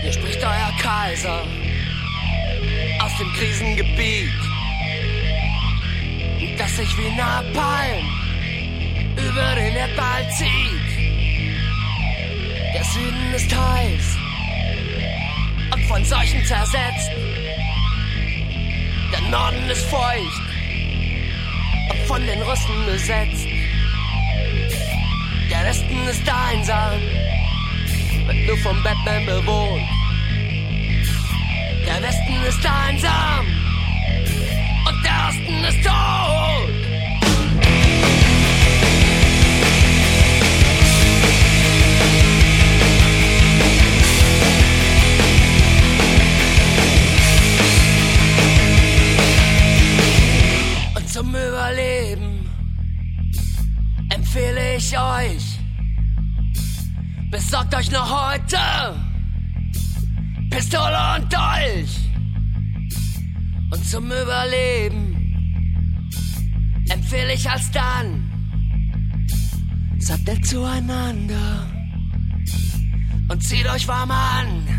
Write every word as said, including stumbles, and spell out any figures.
Hier spricht euer Kaiser aus dem Krisengebiet, das sich wie Napalm über den Erdball zieht. Der Süden ist heiß und von Seuchen zersetzt. Der Norden ist feucht und von den Russen besetzt. Der Westen ist einsam, wird nur vom Batman bewohnt. Der Westen ist einsam und der Osten ist tot. Und zum Überleben empfehle ich euch, besorgt euch noch heute Pistole und Dolch. Und zum Überleben empfehle ich alsdann, seid nett zueinander und zieht euch warm an.